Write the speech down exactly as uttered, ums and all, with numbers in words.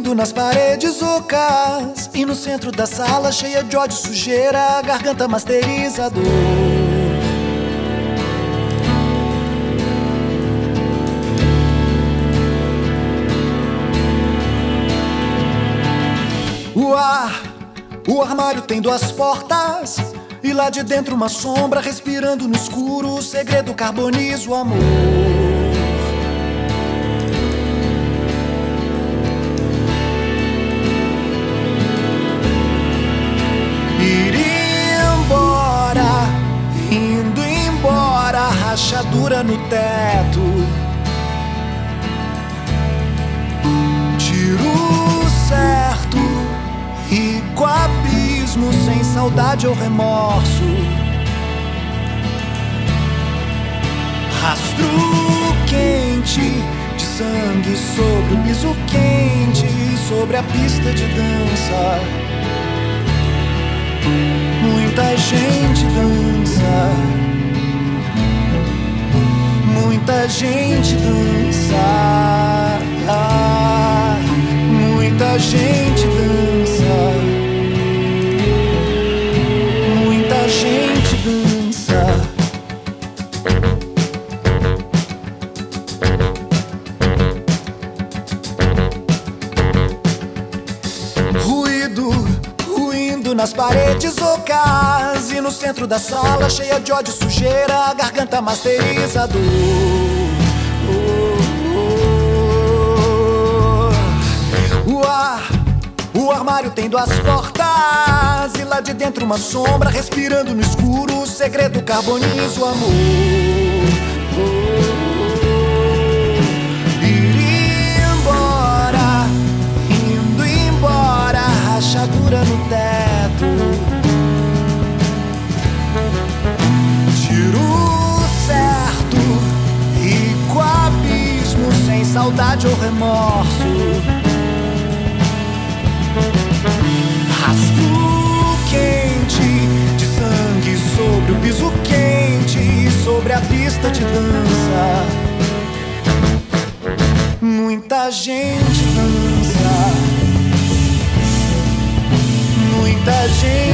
ruindo nas paredes ocas, e no centro da sala cheia de ódio e sujeira, a garganta masteriza a dor. O ar, o armário tem duas portas, e lá de dentro uma sombra respirando no escuro. O segredo carboniza o amor. Ir embora, indo embora, rachadura no teto. Tiro certo, rico abismo, sem saudade ou remorso. Rastro quente de sangue sobre o piso quente, sobre a pista de dança. Muita gente dança, muita gente dança, muita gente dança, muita gente dança. Ruído, ruindo nas paredes ocas, e no centro da sala cheia de ódio e sujeira, a garganta masteriza a dor. O ar, o armário tem duas portas, e lá de dentro uma sombra respirando no escuro. O segredo carboniza o amor. Ir embora, indo embora, rachadura no teto. Tiro certo, rico abismo, sem saudade ou remorso. Rastro quente de sangue sobre o piso quente, sobre a pista de dança. Muita gente dança, muita gente